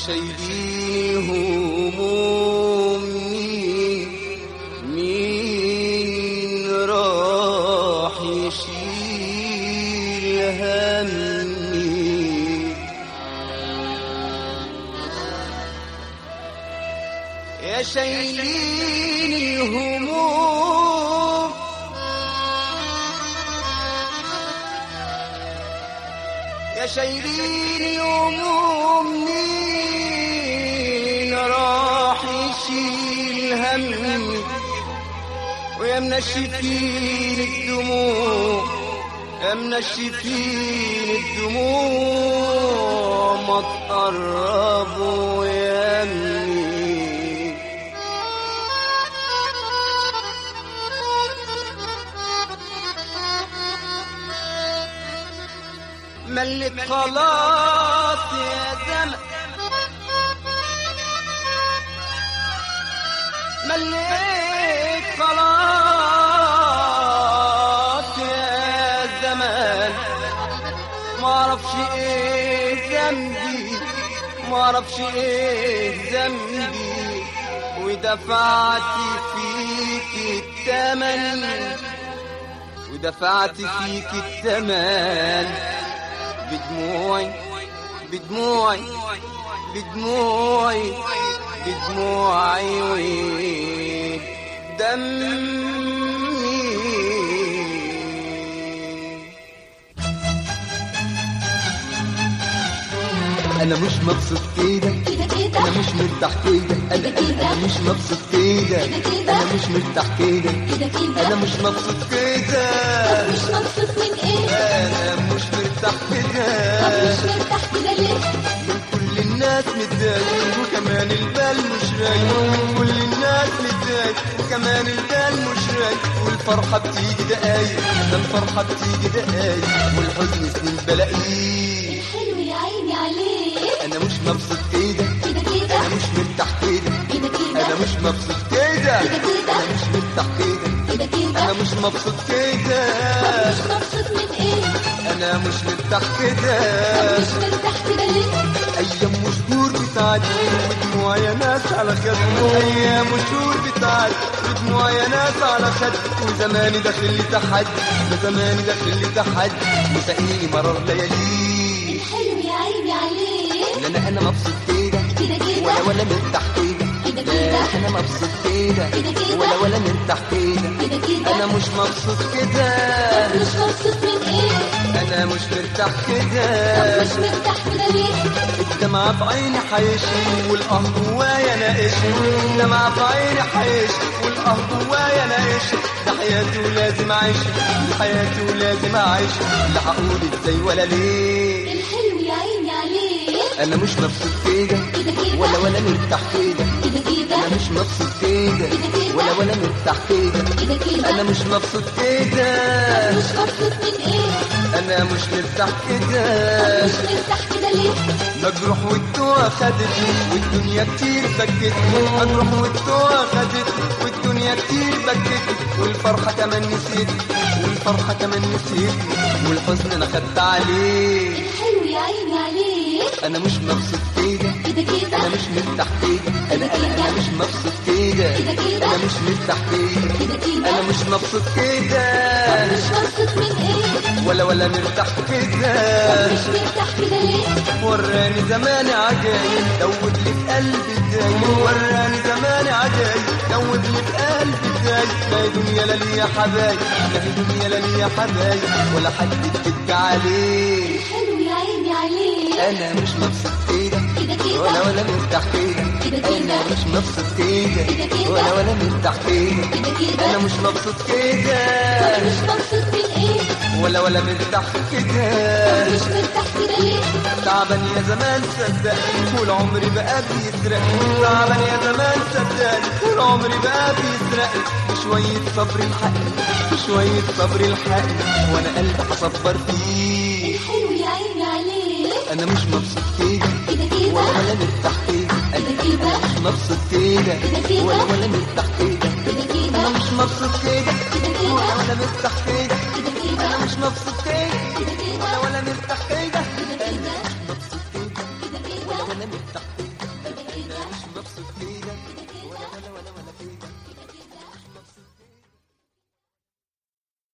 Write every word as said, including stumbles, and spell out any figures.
شايلين هموم مين مين راح يشيل همي يا شايلين الهموم يا شايلين الهموم مين راح يشيل همي ويا منشفين الدموع يا منشفين الدموع ما تقربوا يا امي ملت خلاص يا زمن مليت خلاص يا زمان ما اعرفش ايه ذنبي ما اعرفش ايه ذنبي ودفعت فيك الثمن ودفعت فيك الثمن بدموعي بدموعي بدموعي بدموعي ودمي انا مش مبسوط كده انا مش مرتاح كده انا انا مش مبسوط كده انا مش مرتاح كده انا مش مبسوط كده مش مبسوط من ايه انا مش مرتاح كده مش مرتاح كده ليه من كل الناس متضايق وكمان البال مش رايق من كل الناس متضايق وكمان البال مش رايق والفرحة بتيجي دقايق ده الفرحة بتيجي دقايق والحزن سنين بلاقيه حلو يا عيني عليه انا مش مبسوط كده كده كده انا مش مرتاح كده كده كده انا مش مبسوط كده كده كده انا مش مرتاح كده كده كده انا مش مبسوط كده مش مبسوط من ايه انا مش مرتاح كده مش مرتاح كده ليه ايام وشهور بتعدي ودموع يا ناس على خد ايام وشهور بتعدي ودموع يا ناس على خد وزماني داخل لي تحدي ده زماني داخل لي تحدي وسقيني مرار ليالي حلو يا عيني عليه لا انا انا مبسوط كده كده كده ولا ولا مرتاح كده كده لا كده انا مبسوط كده كده كده ولا ولا مرتاح كده كده كده انا مش مبسوط كده مش مبسوط من ايه انا مش مرتاح كده مش مرتاح كده ليه الدمعة في عيني حيشي والقه جوايا ناقشي الدمعة في عيني حيشي والقه جوايا ناقشي ده حياتي ولازم اعيش دي حياتي ولازم اعيش لا هقول ازاي ولا ليه الحلو يا عيني عليه انا مش مبسوط كده كده كده ولا ولا مرتاح كده كده كده انا مش مبسوط كده ولا ولا مرتاح كده كده كده انا مش مبسوط كده مش مبسوط من ايه انا مش مرتاح كده مش مرتاح كده ليه مجروح والدوا خدتني والدنيا كتير بكتني مجروح والدوا خدتني والدنيا كتير بكتني والفرحة كمان نسيتني والفرحة كمان نسيتني والحزن انا خدت عليه الحلو يا عيني عليه انا مش مبسوط كده كده كده انا مش مرتاح كده انا انا انا مش مبسوط كده انا مش مرتاح كده كده كده انا مش مبسوط كده مش مبسوط من ايه ولا ولا مرتاح كده مش مرتاح كده ليه وراني زماني عجايب دوب لي في قلبي دايب وراني زماني عجايب دوب لي في قلبي دايب لا هي دنيا لا ليا حبايب لا هي دنيا لا ليا حبايب ولا حد بتبكي عليه حلو يا عيني عليه انا مش مبسوط كده كده كده ولا ولا مرتاح كده كده كده انا مش مبسوط كده كده كده ولا ولا مرتاح كده كده كده انا مش مبسوط كده مش مبسوط من ايه ولا ولا مرتاح كده مش مرتاح كده ليه تعبان يا زمان صدقني طول عمري بقى بيسرقني تعبان يا زمان صدقني طول عمري بقى بيسرقني بشوية صبر الحقني بشوية صبر الحقني وانا قلبي هصبر فيه الحلو يا عيني عليه انا مش مبسوط كده كده كده ولا ولا مرتاح كده انا كده أنا مش مبسوط كده كده ولا ولا مرتاح كده كده كده انا مش مبسوط كده كده كده ولا ولا مرتاح كده كده كده انا مش مبسوط كده كده كده ولا ولا مرتاح كده